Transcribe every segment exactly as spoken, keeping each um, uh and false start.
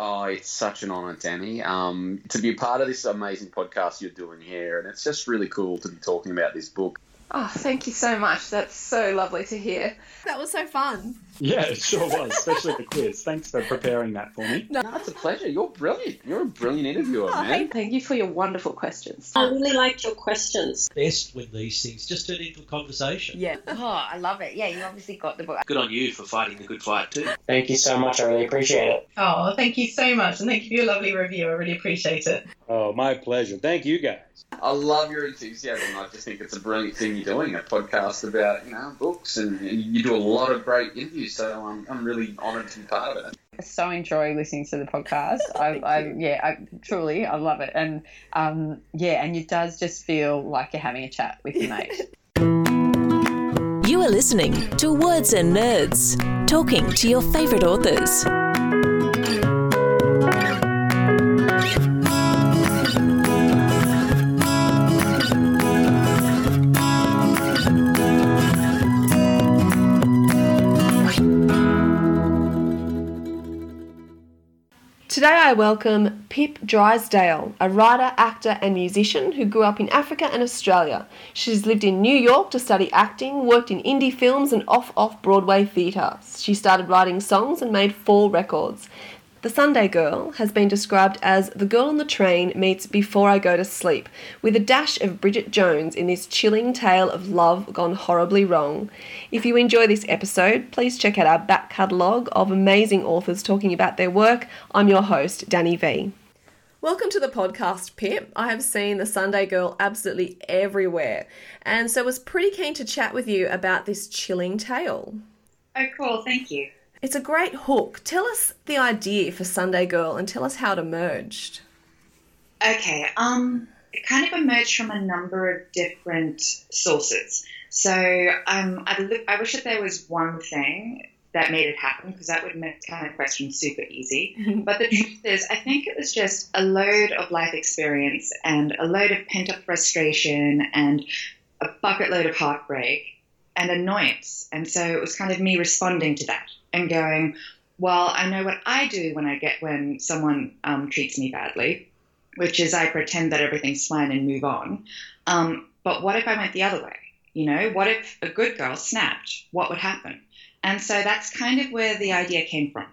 Oh, it's such an honour, Danny, um, to be a part of this amazing podcast you're doing here. And it's just really cool to be talking about this book. Oh, thank you so much. That's so lovely to hear. That was so fun. Yeah, it sure was, especially the quiz. Thanks for preparing that for me. No, it's a pleasure. You're brilliant. You're a brilliant interviewer, Oh, man. thank you for your wonderful questions. I really liked your questions. Best when these things just turn into a conversation. Yeah. Oh, I love it. Yeah, you obviously got the book. Good on you for fighting the good fight too. Thank you so much. I really appreciate it. Oh, thank you so much. And thank you for your lovely review. I really appreciate it. Oh, my pleasure. Thank you, guys. I love your enthusiasm. I just think it's a brilliant thing you're doing, a podcast about, you know, books, and, and you do a lot of great interviews, so I'm, I'm really honoured to be part of it. I so enjoy listening to the podcast. I, I yeah, I truly, I love it. And um, yeah, and it does just feel like you're having a chat with your mate. You are listening to Words and Nerds, talking to your favourite authors. Today I welcome Pip Drysdale, a writer, actor and musician who grew up in Africa and Australia. She's lived in New York to study acting, worked in indie films and off-off-Broadway theatre. She started writing songs and made four records. The Sunday Girl has been described as the girl on the train meets Before I Go to Sleep, with a dash of Bridget Jones in this chilling tale of love gone horribly wrong. If you enjoy this episode, please check out our back catalogue of amazing authors talking about their work. I'm your host, Danny V. Welcome to the podcast, Pip. I have seen The Sunday Girl absolutely everywhere, and so was pretty keen to chat with you about this chilling tale. Oh, cool. Thank you. It's a great hook. Tell us the idea for Sunday Girl and tell us how it emerged. Okay, um, it kind of emerged from a number of different sources. So um, I, look, I wish that there was one thing that made it happen, because that would make the kind of question super easy. But the truth is, I think it was just a load of life experience and a load of pent-up frustration and a bucket load of heartbreak and annoyance. And so it was kind of me responding to that and going, well, I know what I do when I get when someone um, treats me badly, which is I pretend that everything's fine and move on. Um, but what if I went the other way? You know, what if a good girl snapped? What would happen? And so that's kind of where the idea came from.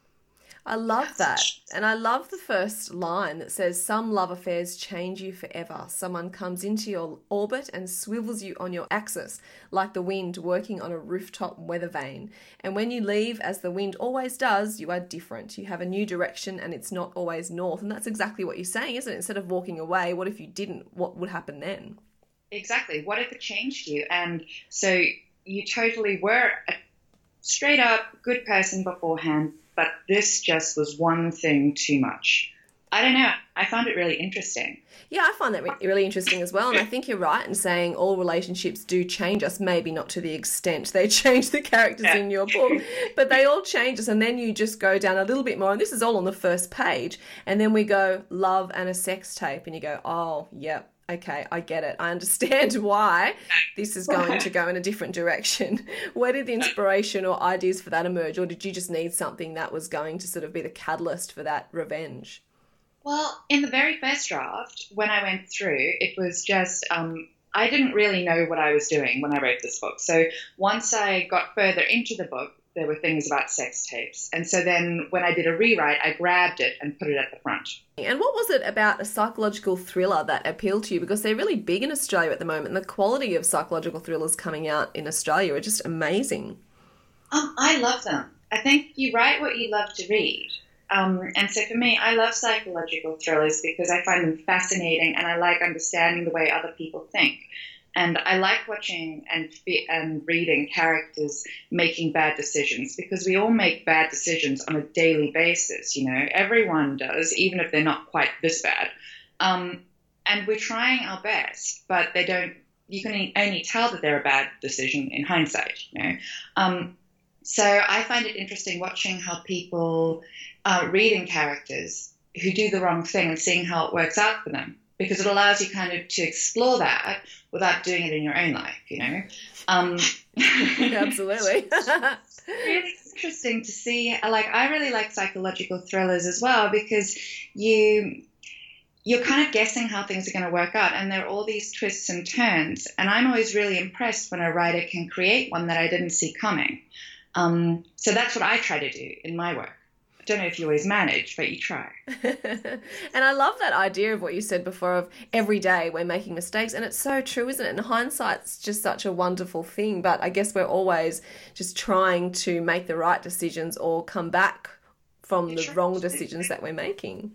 I love that. And I love the first line that says, some love affairs change you forever. Someone comes into your orbit and swivels you on your axis, like the wind working on a rooftop weather vane. And when you leave, as the wind always does, you are different. You have a new direction and it's not always north. And that's exactly what you're saying, isn't it? Instead of walking away, what if you didn't? What would happen then? Exactly. What if it changed you? And so you totally were a straight up good person beforehand, but this just was one thing too much. I don't know. I found it really interesting. Yeah, I find that re- really interesting as well. And I think you're right in saying all relationships do change us, maybe not to the extent they change the characters yeah. in your book, but they all change us. And then you just go down a little bit more. And this is all on the first page. And then we go love and a sex tape. And you go, oh, yep. Okay, I get it. I understand why this is going to go in a different direction. Where did the inspiration or ideas for that emerge, or did you just need something that was going to sort of be the catalyst for that revenge? Well, in the very first draft, when I went through, it was just, um, I didn't really know what I was doing when I wrote this book. So once I got further into the book, there were things about sex tapes. And so then when I did a rewrite, I grabbed it and put it at the front. And what was it about a psychological thriller that appealed to you? Because they're really big in Australia at the moment. And the quality of psychological thrillers coming out in Australia are just amazing. Um, I love them. I think you write what you love to read. Um, and so for me, I love psychological thrillers because I find them fascinating and I like understanding the way other people think. And I like watching and and reading characters making bad decisions, because we all make bad decisions on a daily basis. You know, everyone does, even if they're not quite this bad. Um, and we're trying our best, but they don't. You can only tell that they're a bad decision in hindsight. You know, um, so I find it interesting watching how people uh, reading characters who do the wrong thing and seeing how it works out for them. Because it allows you kind of to explore that without doing it in your own life, you know? Um, Absolutely. really interesting to see. Like, I really like psychological thrillers as well, because you you're kind of guessing how things are going to work out, and there are all these twists and turns. And I'm always really impressed when a writer can create one that I didn't see coming. Um, so that's what I try to do in my work. I don't know if you always manage, but you try. And I love that idea of what you said before of every day we're making mistakes. And it's so true, isn't it? And hindsight's just such a wonderful thing. But I guess we're always just trying to make the right decisions or come back from You're the wrong decisions that we're making.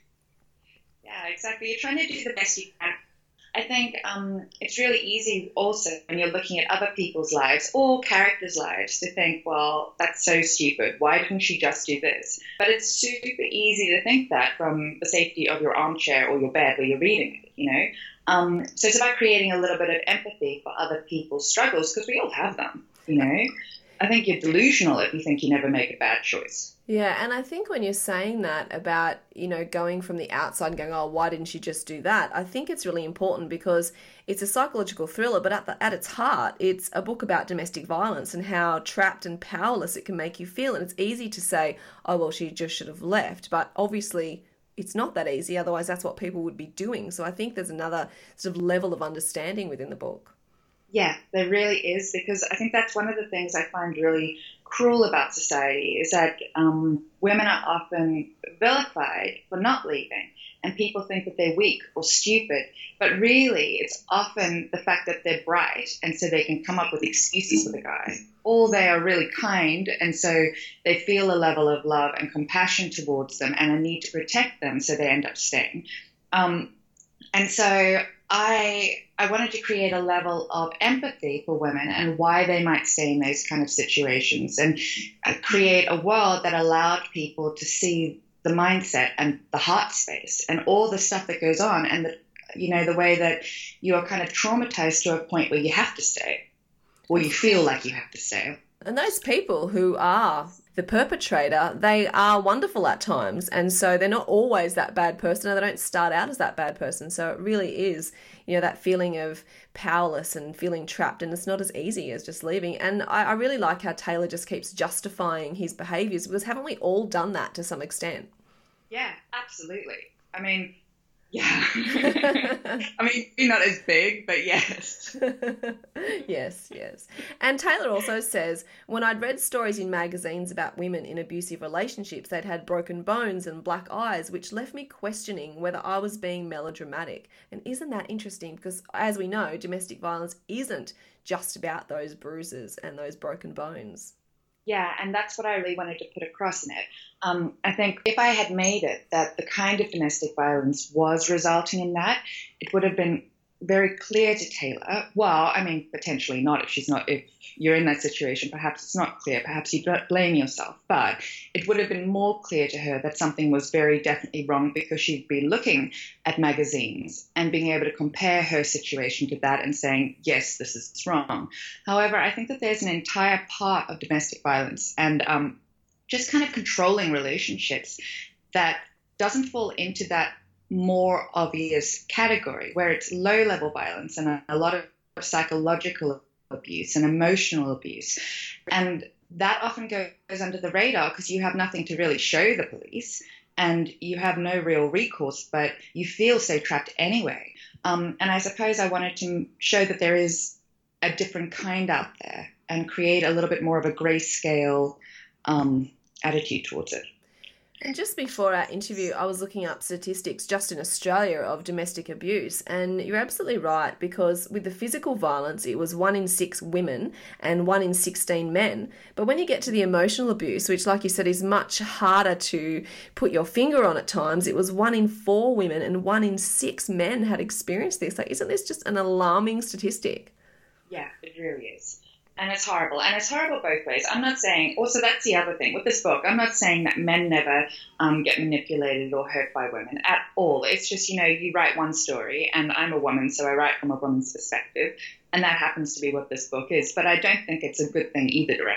Yeah, exactly. You're trying to do the best you can. I think um, it's really easy also when you're looking at other people's lives or characters' lives to think, well, that's so stupid. Why didn't she just do this? But it's super easy to think that from the safety of your armchair or your bed where you're reading it, you know? Um, so it's about creating a little bit of empathy for other people's struggles, because we all have them, you know? I think you're delusional if you think you never make a bad choice. Yeah, and I think when you're saying that about, you know, going from the outside and going, oh, why didn't you just do that? I think it's really important because it's a psychological thriller, but at, the, at its heart, it's a book about domestic violence and how trapped and powerless it can make you feel. And it's easy to say, oh, well, she just should have left. But obviously, it's not that easy. Otherwise, that's what people would be doing. So I think there's another sort of level of understanding within the book. Yeah, there really is, because I think that's one of the things I find really cruel about society is that um, women are often vilified for not leaving, and people think that they're weak or stupid. But really, it's often the fact that they're bright, and so they can come up with excuses for the guy. Or they are really kind, and so they feel a level of love and compassion towards them and a need to protect them, so they end up staying. Um, and so I I wanted to create a level of empathy for women and why they might stay in those kind of situations, and create a world that allowed people to see the mindset and the heart space and all the stuff that goes on, and the, you know, the way that you are kind of traumatized to a point where you have to stay, or you feel like you have to stay. And those people who are the perpetrator, they are wonderful at times. And so they're not always that bad person, or they don't start out as that bad person. So it really is, you know, that feeling of powerless and feeling trapped. And it's not as easy as just leaving. And I, I really like how Taylor just keeps justifying his behaviours, because haven't we all done that to some extent? Yeah, absolutely. I mean, yeah. I mean, maybe not as big, but yes. Yes, yes. And Taylor also says, when I'd read stories in magazines about women in abusive relationships, they'd had broken bones and black eyes, which left me questioning whether I was being melodramatic. And isn't that interesting? Because as we know, domestic violence isn't just about those bruises and those broken bones. Yeah, and that's what I really wanted to put across in it. Um, I think if I had made it that the kind of domestic violence was resulting in that, it would have been very clear to Taylor. Well, I mean, potentially not if she's not, if you're in that situation, perhaps it's not clear, perhaps you don't blame yourself, but it would have been more clear to her that something was very definitely wrong, because she'd be looking at magazines and being able to compare her situation to that and saying, yes, this is wrong. However, I think that there's an entire part of domestic violence and um, just kind of controlling relationships that doesn't fall into that more obvious category, where it's low-level violence and a, a lot of psychological abuse and emotional abuse. And that often goes under the radar because you have nothing to really show the police and you have no real recourse, but you feel so trapped anyway. Um, and I suppose I wanted to show that there is a different kind out there and create a little bit more of a grayscale um, attitude towards it. And just before our interview, I was looking up statistics just in Australia of domestic abuse, and you're absolutely right, because with the physical violence, it was one in six women and one in sixteen men. But when you get to the emotional abuse, which, like you said, is much harder to put your finger on at times, it was one in four women and one in six men had experienced this. Like, isn't this just an alarming statistic? Yeah, it really is. And it's horrible. And it's horrible both ways. I'm not saying, also that's the other thing with this book, I'm not saying that men never um, get manipulated or hurt by women at all. It's just, you know, you write one story and I'm a woman, so I write from a woman's perspective. And that happens to be what this book is. But I don't think it's a good thing either direction.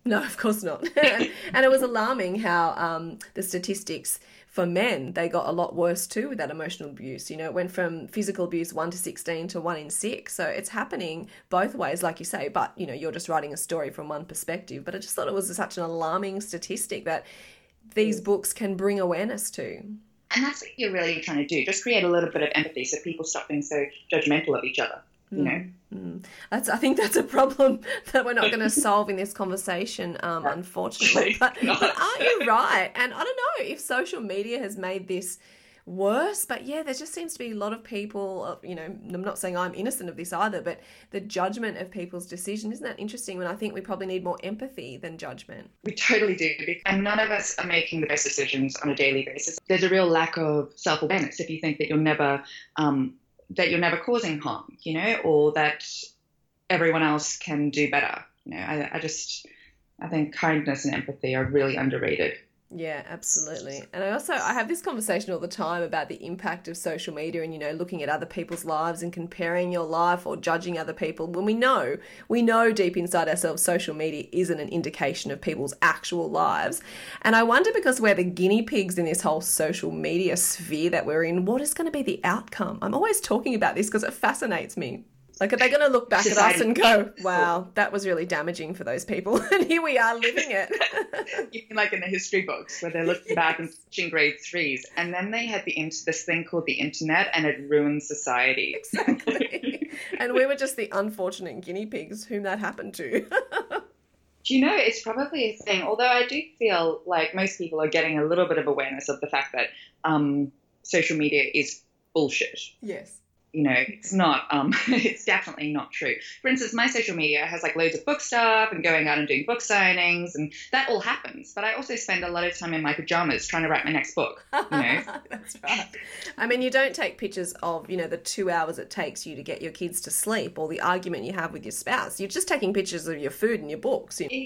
No, of course not. and, and it was alarming how um, the statistics for men, they got a lot worse too with that emotional abuse. You know, it went from physical abuse one to sixteen to one in six. So it's happening both ways, like you say, but, you know, you're just writing a story from one perspective. But I just thought it was such an alarming statistic that these books can bring awareness to. And that's what you're really trying to do, just create a little bit of empathy so people stop being so judgmental of each other, you know? Mm. That's, I think that's a problem that we're not going to solve in this conversation, um, unfortunately. But, but aren't you right? And I don't know if social media has made this worse, but yeah, there just seems to be a lot of people, you know, I'm not saying I'm innocent of this either, but the judgment of people's decision, isn't that interesting when I think we probably need more empathy than judgment? We totally do, and none of us are making the best decisions on a daily basis. There's a real lack of self-awareness if you think that you're never um, that you're never causing harm, you know, or that everyone else can do better. You know, I, I just, I think kindness and empathy are really underrated. Yeah, absolutely. And I also, I have this conversation all the time about the impact of social media and, you know, looking at other people's lives and comparing your life or judging other people. When we know, we know deep inside ourselves, social media isn't an indication of people's actual lives. And I wonder, because we're the guinea pigs in this whole social media sphere that we're in, what is going to be the outcome? I'm always talking about this because it fascinates me. Like, are they going to look back Society. at us and go, wow, that was really damaging for those people? And here we are living it. You mean like in the history books where they're looking back and teaching grade threes. And then they had the this thing called the internet, and it ruined society. Exactly. And we were just the unfortunate guinea pigs whom that happened to. Do you know, it's probably a thing, although I do feel like most people are getting a little bit of awareness of the fact that um, social media is bullshit. Yes. You know, it's not, um, it's definitely not true. For instance, my social media has like loads of book stuff and going out and doing book signings, and that all happens. But I also spend a lot of time in my pajamas trying to write my next book, you know. That's right. I mean, you don't take pictures of, you know, the two hours it takes you to get your kids to sleep or the argument you have with your spouse. You're just taking pictures of your food and your books. You know?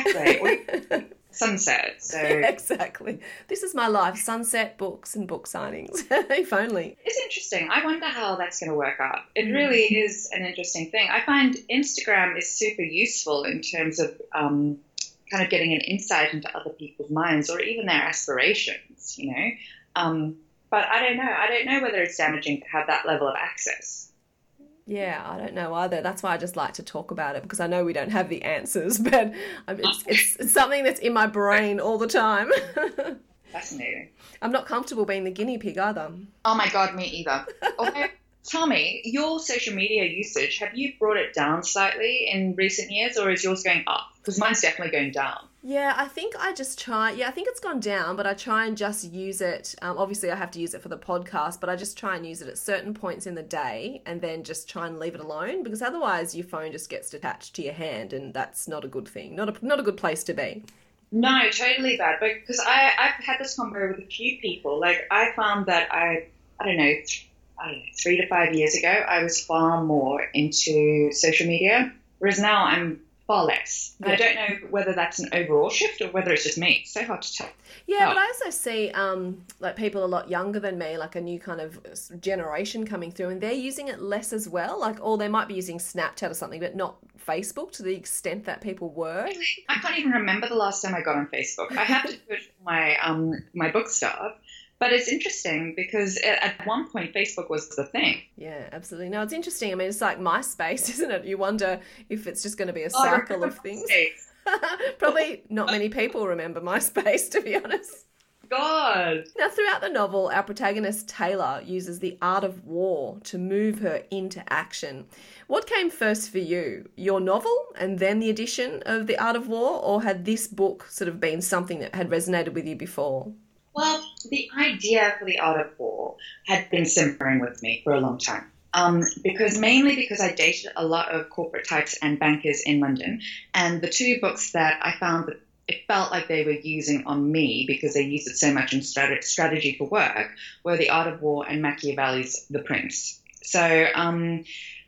Exactly. Sunset. So exactly. This is my life, sunset, books and book signings. If only. It's interesting. I wonder how that's going to work out. It really is an interesting thing. I find Instagram is super useful in terms of um, kind of getting an insight into other people's minds or even their aspirations, you know. Um, but I don't know. I don't know whether it's damaging to have that level of access. Yeah, I don't know either. That's why I just like to talk about it, because I know we don't have the answers, but it's, it's, it's something that's in my brain all the time. Fascinating. I'm not comfortable being the guinea pig either. Oh my God, me either. Although, tell me, your social media usage, have you brought it down slightly in recent years, or is yours going up? Because mine's definitely going down. Yeah, I think I just try, yeah, I think it's gone down, but I try and just use it. Um, obviously, I have to use it for the podcast, but I just try and use it at certain points in the day and then just try and leave it alone, because otherwise your phone just gets attached to your hand, and that's not a good thing, not a, not a good place to be. No, totally bad. But because I, I've had this convo with a few people. Like, I found that I, I don't know, th- I don't know, three to five years ago, I was far more into social media, whereas now I'm far less. Yeah. I don't know whether that's an overall shift or whether it's just me. It's so hard to tell. Yeah, oh. But I also see um, like people a lot younger than me, like a new kind of generation coming through, and they're using it less as well. Like, or they might be using Snapchat or something, but not Facebook to the extent that people were. I can't even remember the last time I got on Facebook. I have to do it for my um my book stuff. But it's interesting because at one point Facebook was the thing. Yeah, absolutely. No, it's interesting. I mean, it's like MySpace, isn't it? You wonder if it's just going to be a cycle oh, of things. Probably not many people remember MySpace, to be honest. God. Now, throughout the novel, our protagonist Taylor uses the art of war to move her into action. What came first for you? Your novel and then the addition of the art of war, or had this book sort of been something that had resonated with you before? Well, the idea for the art of war had been simmering with me for a long time. Um, because mainly because I dated a lot of corporate types and bankers in London, and the two books that I found that it felt like they were using on me because they used it so much in strat- strategy for work were The Art of War and Machiavelli's The Prince. So um,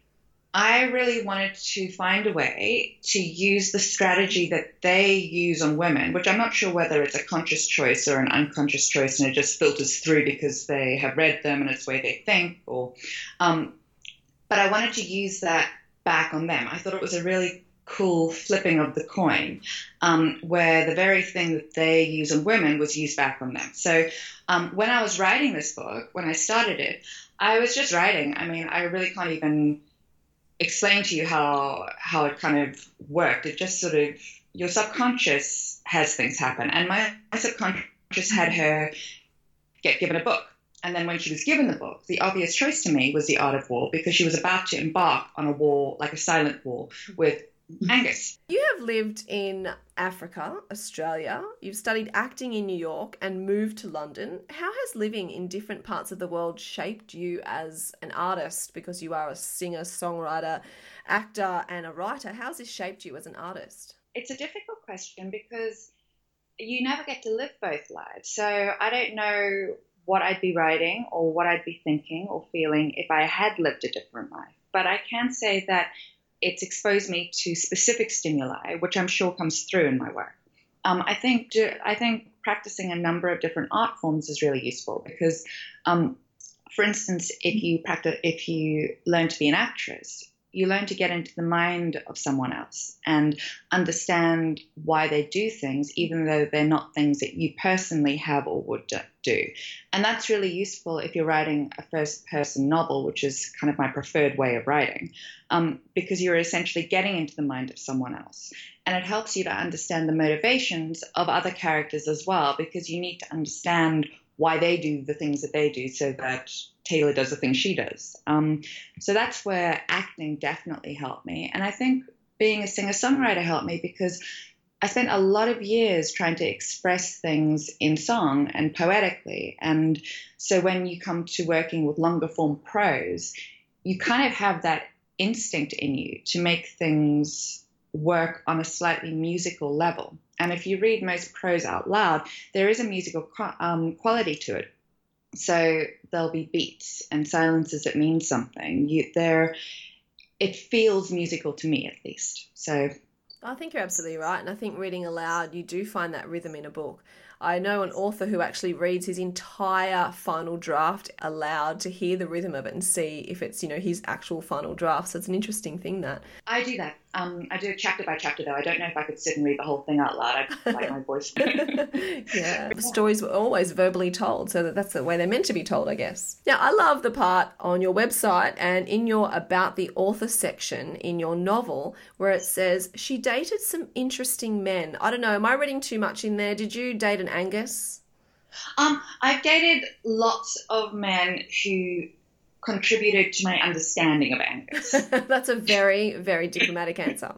I really wanted to find a way to use the strategy that they use on women, which I'm not sure whether it's a conscious choice or an unconscious choice and it just filters through because they have read them and it's the way they think. Or, um, but I wanted to use that back on them. I thought it was a really cool flipping of the coin, um, where the very thing that they use on women was used back on them. So um, when I was writing this book, when I started it, I was just writing. I mean, I really can't even explain to you how how it kind of worked. It just sort of, your subconscious has things happen. And my, my subconscious had her get given a book. And then when she was given the book, the obvious choice to me was The Art of War, because she was about to embark on a war, like a silent war, with Angus. You have lived in Africa, Australia. You've studied acting in New York and moved to London. How has living in different parts of the world shaped you as an artist? Because you are a singer, songwriter, actor and a writer. How has this shaped you as an artist? It's a difficult question because you never get to live both lives. So I don't know what I'd be writing or what I'd be thinking or feeling if I had lived a different life. But I can say that it's exposed me to specific stimuli, which I'm sure comes through in my work. Um, I think I think practicing a number of different art forms is really useful because, um, for instance, if you practice, if you learn to be an actress, you learn to get into the mind of someone else and understand why they do things, even though they're not things that you personally have or would do. And that's really useful if you're writing a first-person novel, which is kind of my preferred way of writing, um, because you're essentially getting into the mind of someone else. And it helps you to understand the motivations of other characters as well, because you need to understand why they do the things that they do so that Taylor does the things she does. Um, so that's where acting definitely helped me. And I think being a singer-songwriter helped me because I spent a lot of years trying to express things in song and poetically. And so when you come to working with longer form prose, you kind of have that instinct in you to make things work on a slightly musical level. And if you read most prose out loud, there is a musical um, quality to it. So there'll be beats and silences that mean something. You, there, it feels musical to me, at least. So I think you're absolutely right. And I think reading aloud, you do find that rhythm in a book. I know an author who actually reads his entire final draft aloud to hear the rhythm of it and see if it's, you know, his actual final draft. So it's an interesting thing, that. I do that. Um, I do it chapter by chapter, though. I don't know if I could sit and read the whole thing out loud. I'd like my voice. Yeah. Stories were always verbally told, so that that's the way they're meant to be told, I guess. Now, I love the part on your website and in your About the Author section in your novel where it says, she dated some interesting men. I don't know, am I reading too much in there? Did you date an Angus? Um, I've dated lots of men who contributed to my understanding of Angus. That's a very, very diplomatic answer.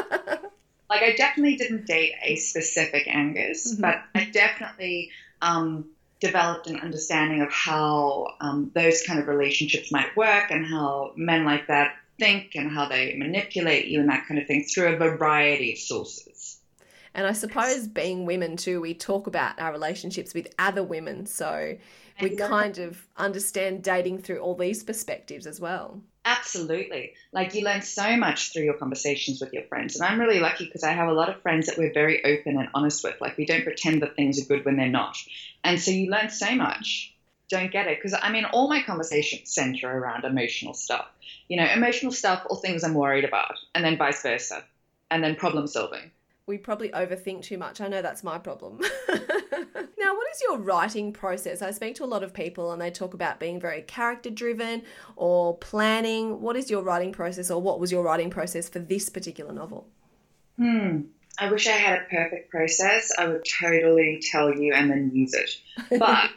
Like, I definitely didn't date a specific Angus, mm-hmm. but I definitely um, developed an understanding of how um, those kind of relationships might work and how men like that think and how they manipulate you and that kind of thing through a variety of sources. And I suppose being women too, we talk about our relationships with other women, so we kind of understand dating through all these perspectives as well. Absolutely. Like, you learn so much through your conversations with your friends. And I'm really lucky because I have a lot of friends that we're very open and honest with. Like, we don't pretend that things are good when they're not. And so you learn so much. Don't get it. Because, I mean, all my conversations center around emotional stuff. You know, emotional stuff or things I'm worried about, and then vice versa, and then problem solving. We probably overthink too much. I know that's my problem. Now, what is your writing process? I speak to a lot of people and they talk about being very character driven or planning. What is your writing process, or what was your writing process for this particular novel? Hmm. I wish I had a perfect process. I would totally tell you and then use it. But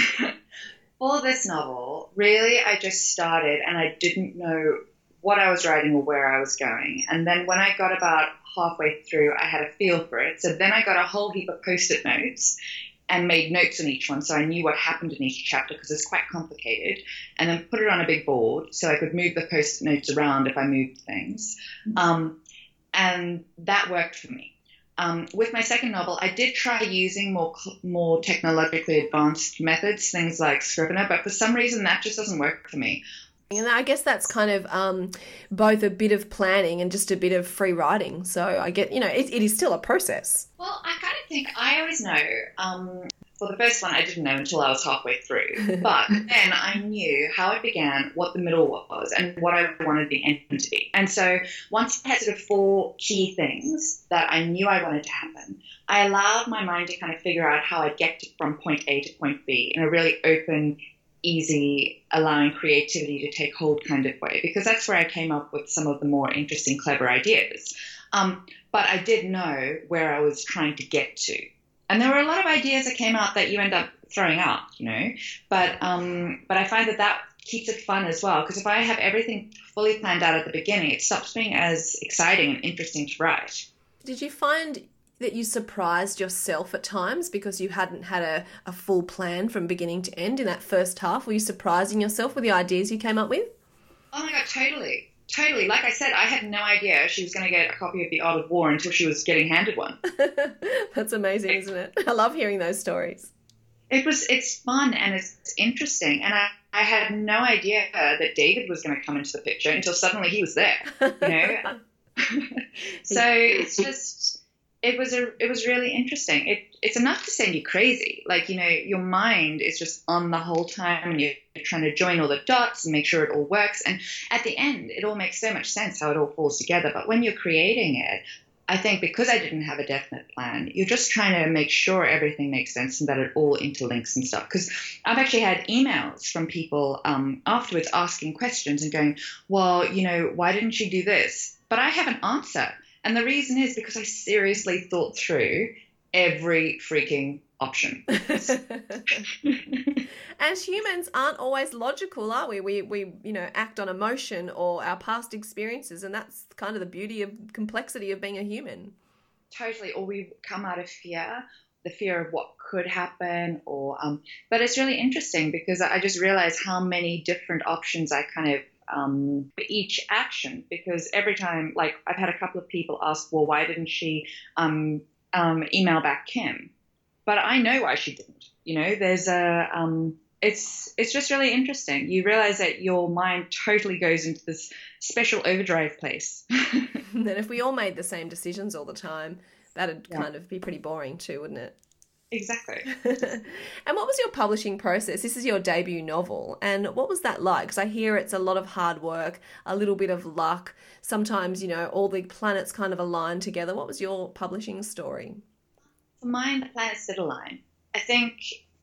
for this novel, really, I just started and I didn't know what I was writing or where I was going. And then when I got about halfway through, I had a feel for it. So then I got a whole heap of Post-it notes and made notes on each one so I knew what happened in each chapter because it's quite complicated, and then put it on a big board so I could move the Post-it notes around if I moved things. Um, and that worked for me. Um, with my second novel, I did try using more more technologically advanced methods, things like Scrivener, but for some reason that just doesn't work for me. And I guess that's kind of um, both a bit of planning and just a bit of free writing. So I get, you know, it, it is still a process. Well, I kind of think, I always know, um, for the first one, I didn't know until I was halfway through. But then I knew how it began, what the middle was, and what I wanted the end to be. And so once I had sort of four key things that I knew I wanted to happen, I allowed my mind to kind of figure out how I'd get to, from point A to point B in a really open, easy, allowing creativity to take hold kind of way, because that's where I came up with some of the more interesting, clever ideas. Um, but I did know where I was trying to get to. And there were a lot of ideas that came out that you end up throwing out, you know. But um, but I find that that keeps it fun as well, because if I have everything fully planned out at the beginning, it stops being as exciting and interesting to write. Did you find that you surprised yourself at times because you hadn't had a, a full plan from beginning to end in that first half? Were you surprising yourself with the ideas you came up with? Oh, my God, totally. Totally. Like I said, I had no idea she was going to get a copy of The Art of War until she was getting handed one. That's amazing, isn't it? I love hearing those stories. It was, it's fun and it's interesting. And I, I had no idea that David was going to come into the picture until suddenly he was there, you know? So it's just, it was a, it was really interesting. It, it's enough to send you crazy. Like, you know, your mind is just on the whole time and you're trying to join all the dots and make sure it all works. And at the end, it all makes so much sense how it all falls together. But when you're creating it, I think because I didn't have a definite plan, you're just trying to make sure everything makes sense and that it all interlinks and stuff. Because I've actually had emails from people um, afterwards asking questions and going, well, you know, why didn't you do this? But I have an answer. And the reason is because I seriously thought through every freaking option. And humans aren't always logical, are we? We, we, you know, act on emotion or our past experiences, and that's kind of the beauty of complexity of being a human. Totally. Or we come out of fear, the fear of what could happen, or um. But it's really interesting because I just realized how many different options I kind of um for each action, because every time, like, I've had a couple of people ask, well, why didn't she um um email back Kim? But I know why she didn't. You know, there's a um it's it's just really interesting. You realize that your mind totally goes into this special overdrive place. And then if we all made the same decisions all the time, that'd yeah. kind of be pretty boring too, wouldn't it? Exactly. And what was your publishing process? This is your debut novel. And what was that like? Because I hear it's a lot of hard work, a little bit of luck. Sometimes, you know, all the planets kind of align together. What was your publishing story? For mine, the planets did align. I think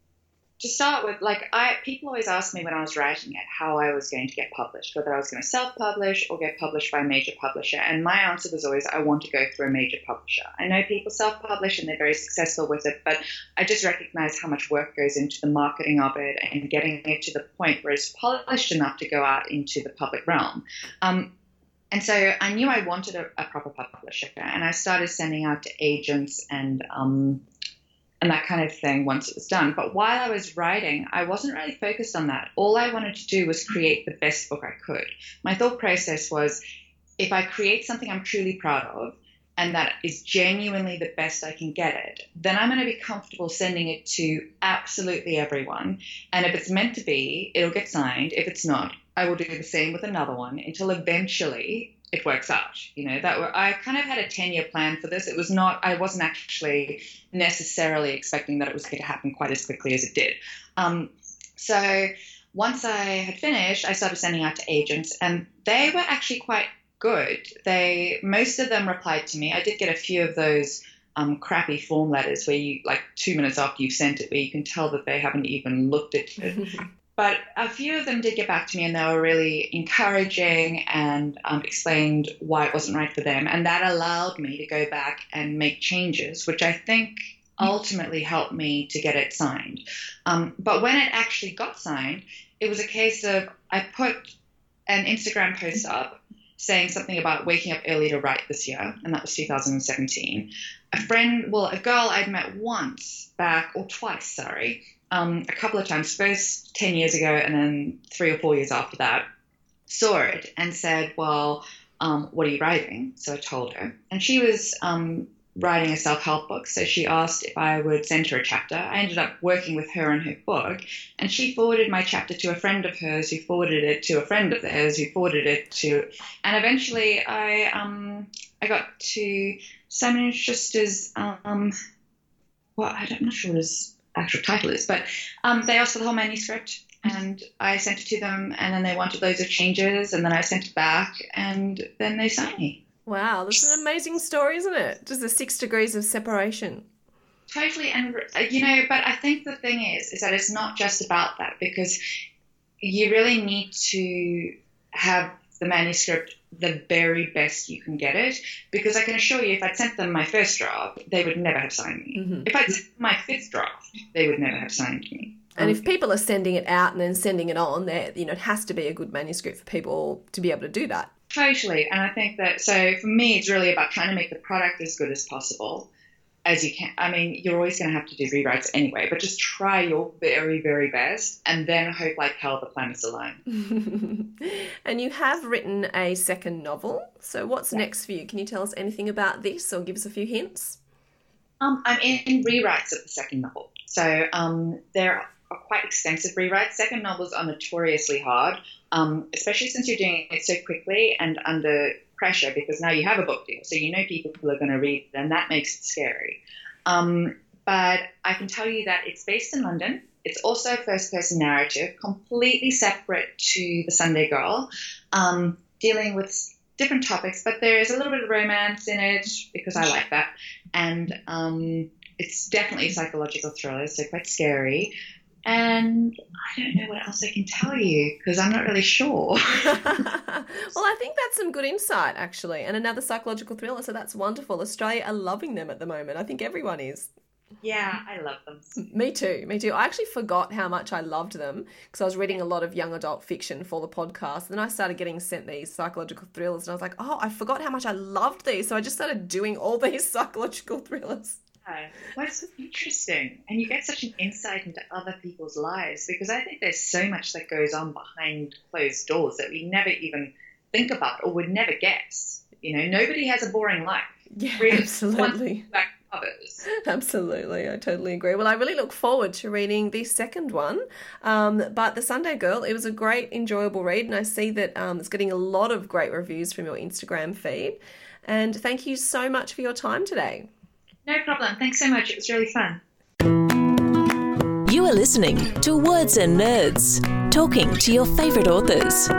to start with, like, I people always asked me when I was writing it how I was going to get published, whether I was going to self-publish or get published by a major publisher. And my answer was always, I want to go through a major publisher. I know people self-publish and they're very successful with it, but I just recognize how much work goes into the marketing of it and getting it to the point where it's polished enough to go out into the public realm. Um, and so I knew I wanted a, a proper publisher, and I started sending out to agents and um, and that kind of thing once it was done. But while I was writing, I wasn't really focused on that. All I wanted to do was create the best book I could. My thought process was, if I create something I'm truly proud of and that is genuinely the best I can get it, then I'm going to be comfortable sending it to absolutely everyone. And if it's meant to be, it'll get signed. If it's not, I will do the same with another one until eventually it works out. You know, that were, I kind of had a ten-year plan for this. It was not, I wasn't actually necessarily expecting that it was going to happen quite as quickly as it did. Um, so once I had finished, I started sending out to agents, and they were actually quite good. They, most of them replied to me. I did get a few of those um, crappy form letters where you, like two minutes after you've sent it, where you can tell that they haven't even looked at it. But a few of them did get back to me, and they were really encouraging and um, explained why it wasn't right for them. And that allowed me to go back and make changes, which I think ultimately helped me to get it signed. Um, but when it actually got signed, it was a case of, I put an Instagram post up saying something about waking up early to write this year, and that was two thousand seventeen. A friend, well, a girl I'd met once back, or twice, sorry, Um, a couple of times, first ten years ago and then three or four years after that, saw it and said, well, um, what are you writing? So I told her. And she was um, writing a self-help book, so she asked if I would send her a chapter. I ended up working with her on her book, and she forwarded my chapter to a friend of hers who forwarded it to a friend of theirs who forwarded it to, and eventually I um, I got to Simon and Schuster's, um, well, I'm not sure what it is, actual title is. But um, they asked for the whole manuscript, and I sent it to them, and then they wanted loads of changes, and then I sent it back, and then they signed me. Wow, that's an amazing story, isn't it? Just the six degrees of separation. Totally, and you know, but I think the thing is, is that it's not just about that, because you really need to have the manuscript the very best you can get it, because I can assure you, if I'd sent them my first draft, they would never have signed me. Mm-hmm. If I'd sent them my fifth draft, they would never have signed me. And if people are sending it out and then sending it on, there, you know, it has to be a good manuscript for people to be able to do that. Totally, and I think that, so for me, it's really about trying to make the product as good as possible as you can. I mean, you're always going to have to do rewrites anyway, but just try your very, very best, and then hope like hell the planet's alone. And you have written a second novel, so what's yeah. next for you? Can you tell us anything about this or give us a few hints? Um, I'm in rewrites of the second novel, so um, there are quite extensive rewrites. Second novels are notoriously hard, um, especially since you're doing it so quickly and under pressure, because now you have a book deal, so you know people are going to read it, and that makes it scary. Um, but I can tell you that it's based in London. It's also a first-person narrative, completely separate to The Sunday Girl, um, dealing with different topics, but there is a little bit of romance in it because I like that, and um, it's definitely a psychological thriller, so quite scary. And I don't know what else I can tell you because I'm not really sure. Well, I think that's some good insight, actually. And another psychological thriller, so that's wonderful. Australia are loving them at the moment. I think everyone is. Yeah, I love them. Me too, me too. I actually forgot how much I loved them because I was reading a lot of young adult fiction for the podcast. And then I started getting sent these psychological thrillers and I was like, oh, I forgot how much I loved these. So I just started doing all these psychological thrillers. Well, it's so interesting, and you get such an insight into other people's lives, because I think there's so much that goes on behind closed doors that we never even think about or would never guess. You know, nobody has a boring life. Yeah, absolutely. Absolutely, I totally agree. Well, I really look forward to reading the second one. Um, but The Sunday Girl, it was a great, enjoyable read, and I see that um, it's getting a lot of great reviews from your Instagram feed. And thank you so much for your time today. No problem. Thanks so much. It was really fun. You are listening to Words and Nerds, talking to your favourite authors.